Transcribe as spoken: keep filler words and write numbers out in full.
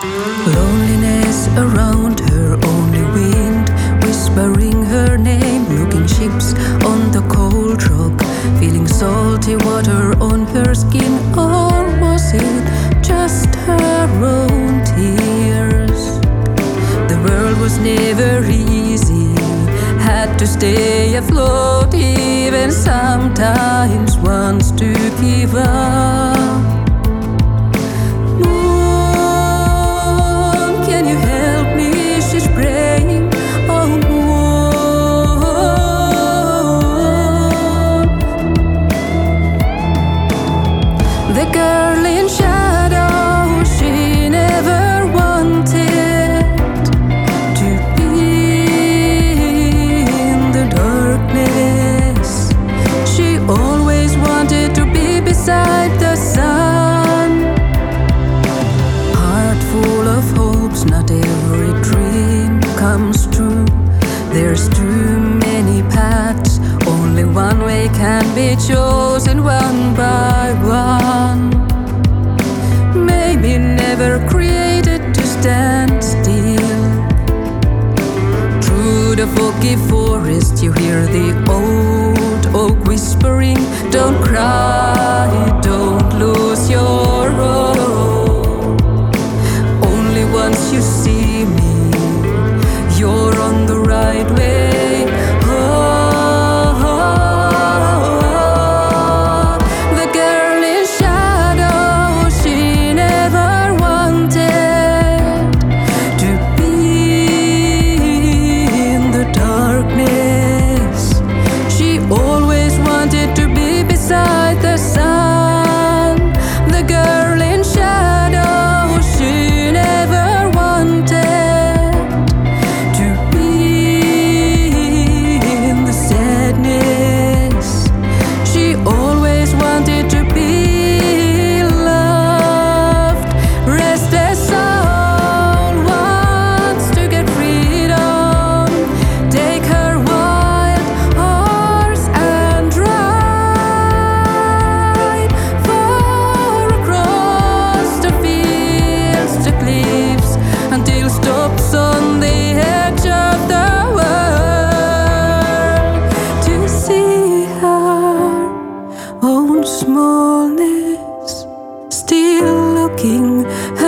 Loneliness around her, only wind whispering her name. Looking ships on the cold rock, feeling salty water on her skin. Or was it just her own tears? The world was never easy, had to stay afloat, even sometimes wants to give up. The girl in shadow, she never wanted to be in the darkness. She always wanted to be beside the sun. Heart full of hopes, not every dream comes true. There's too many paths, only one way can be chosen, one by one. Maybe never created to stand still. Through the foggy forest you hear the old oak whispering, don't cry, don't lose your hope. Only once you see me, you're on the right way. Smallness, still looking